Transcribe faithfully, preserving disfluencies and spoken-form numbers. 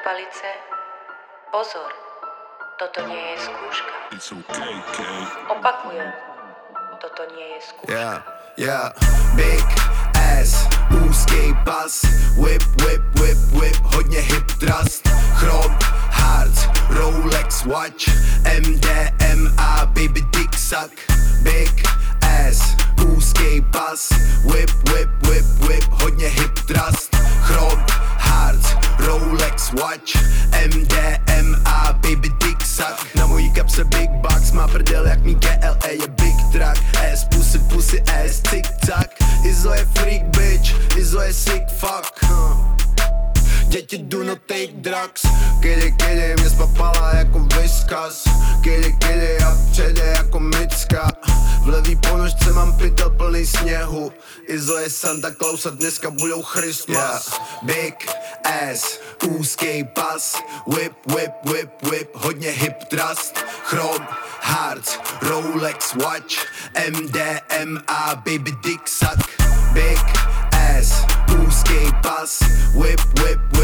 palice. Pozor, toto nie je skúška. Opakujem, toto nie je skúška. Yeah, yeah, big ass, úzký pas, whip, whip, whip, whip, hodně hip trust, chrom, hearts, Rolex watch, M D M A, baby dick suck, big ass, úzký pas, whip, whip, whip, whip, hodně hip trust, chrom, hearts, Rolex watch, M D M A, baby dick suck. Na mojí kapse big bucks, má prdel jak mý G L A je big truck, ass pussy pussy ass tic tac. Izo je freak bitch, Izo je sick fuck, huh. Děti do not take drugs, kidi kidi mě spapala jako Whiskas, kidi kidi a přejde jako Micka. V levý ponožce mám pytel plný sněhu, Izo je Santa Claus a dneska budou Christmas. Yeah. Big ass, úzký pas, whip, whip, whip, whip, hodně hip trust, chrom, hearts, Rolex watch, M D M A, baby dick suck. Big ass, úzký pas, whip, whip, whip,